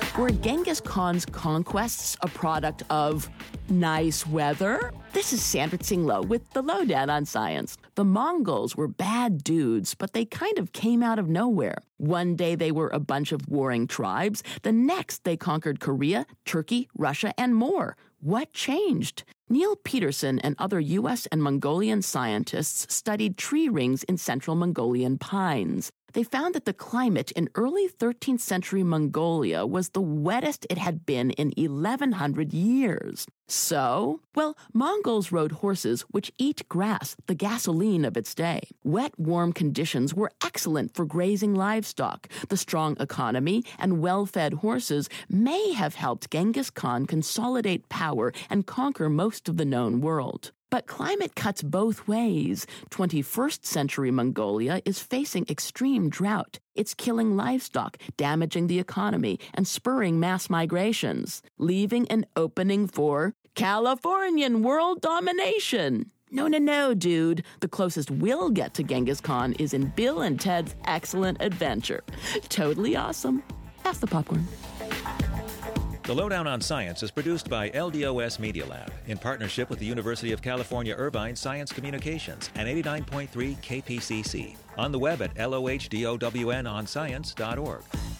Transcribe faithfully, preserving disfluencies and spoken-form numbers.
Were Genghis Khan's conquests a product of nice weather? This is Sandra Tsinglo with the Lowdown on Science. The Mongols were bad dudes, but they kind of came out of nowhere. One day they were a bunch of warring tribes. The next they conquered Korea, Turkey, Russia, and more. What changed? Neil Peterson and other U S and Mongolian scientists studied tree rings in central Mongolian pines. They found that the climate in early thirteenth century Mongolia was the wettest it had been in eleven hundred years. So, well, Mongols rode horses which eat grass, the gasoline of its day. Wet, warm conditions were excellent for grazing livestock. The strong economy and well-fed horses may have helped Genghis Khan consolidate power and conquer most of the known world. But climate cuts both ways. twenty-first century Mongolia is facing extreme drought. It's killing livestock, damaging the economy, and spurring mass migrations, leaving an opening for Californian world domination. No, no, no, dude. The closest we'll get to Genghis Khan is in Bill and Ted's Excellent Adventure. Totally awesome. Pass the popcorn. The Lowdown on Science is produced by L D O S Media Lab in partnership with the University of California Irvine Science Communications and eighty-nine point three K P C C. On the web at L O H D O W N on science dot org.